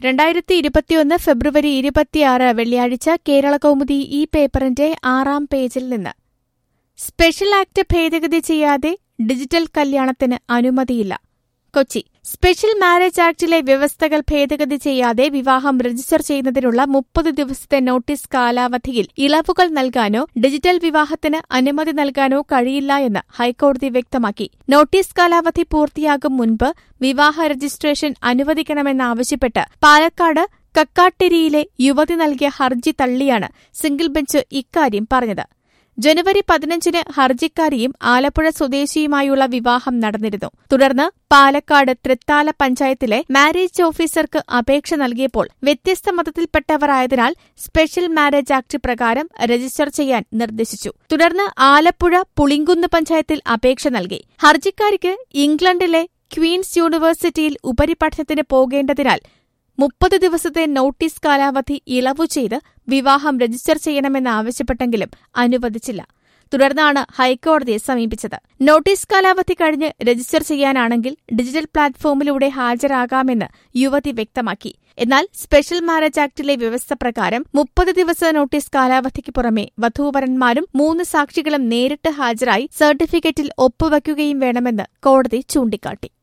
2021 ഫെബ്രുവരി 26 വെള്ളിയാഴ്ച കേരളകൗമുദി ഈ പേപ്പറിന്റെ 6-ാം പേജിൽ നിന്ന്. സ്പെഷ്യൽ ആക്ട് ഭേദഗതി ചെയ്യാതെ ഡിജിറ്റൽ കല്യാണത്തിന് അനുമതിയില്ല. കൊച്ചി. സ്പെഷ്യൽ മാരേജ് ആക്ടിലെ വ്യവസ്ഥകൾ ഭേദഗതി ചെയ്യാതെ വിവാഹം രജിസ്റ്റർ ചെയ്യുന്നതിനുള്ള 30 ദിവസത്തെ നോട്ടീസ് കാലാവധിയിൽ ഇളവുകൾ നൽകാനോ ഡിജിറ്റൽ വിവാഹത്തിന് അനുമതി നൽകാനോ കഴിയില്ല എന്ന് ഹൈക്കോടതി വ്യക്തമാക്കി. നോട്ടീസ് കാലാവധി പൂർത്തിയാകും മുൻപ് വിവാഹ രജിസ്ട്രേഷൻ അനുവദിക്കണമെന്നാവശ്യപ്പെട്ട് പാലക്കാട് കക്കാട്ടിരിയിലെ യുവതി നൽകിയ ഹർജി തള്ളിയാണ് സിംഗിൾ ബെഞ്ച് ഇക്കാര്യം പറഞ്ഞത്. ജനുവരി 15-ന് ഹർജിക്കാരിയും ആലപ്പുഴ സ്വദേശിയുമായുള്ള വിവാഹം നടന്നിരുന്നു. തുടർന്ന് പാലക്കാട് തൃത്താല പഞ്ചായത്തിലെ മാരേജ് ഓഫീസർക്ക് അപേക്ഷ നൽകിയപ്പോൾ വ്യത്യസ്ത മതത്തിൽപ്പെട്ടവരായതിനാൽ സ്പെഷ്യൽ മാരേജ് ആക്ട് പ്രകാരം രജിസ്റ്റർ ചെയ്യാൻ നിർദ്ദേശിച്ചു. തുടർന്ന് ആലപ്പുഴ പുളിങ്കുന്ന് പഞ്ചായത്തിൽ അപേക്ഷ നൽകി. ഹർജിക്കാരിക്ക് ഇംഗ്ലണ്ടിലെ ക്വീൻസ് യൂണിവേഴ്സിറ്റിയിൽ ഉപരിപഠനത്തിന് പോകേണ്ടതിനാൽ 30 ദിവസത്തെ നോട്ടീസ് കാലാവധി ഇളവു ചെയ്ത് വിവാഹം രജിസ്റ്റർ ചെയ്യണമെന്നാവശ്യപ്പെട്ടെങ്കിലും അനുവദിച്ചില്ല. തുടർന്നാണ് ഹൈക്കോടതിയെ സമീപിച്ചത്. നോട്ടീസ് കാലാവധി കഴിഞ്ഞ് രജിസ്റ്റർ ചെയ്യാനാണെങ്കിൽ ഡിജിറ്റൽ പ്ലാറ്റ്ഫോമിലൂടെ ഹാജരാകാമെന്ന് യുവതി വ്യക്തമാക്കി. എന്നാൽ സ്പെഷ്യൽ മാരേജ് ആക്ടിലെ വ്യവസ്ഥ പ്രകാരം 30 ദിവസ നോട്ടീസ് കാലാവധിക്ക് പുറമെ വധൂവരന്മാരും 3 സാക്ഷികളും നേരിട്ട് ഹാജരായി സർട്ടിഫിക്കറ്റിൽ ഒപ്പുവയ്ക്കുകയും വേണമെന്ന് കോടതി ചൂണ്ടിക്കാട്ടി.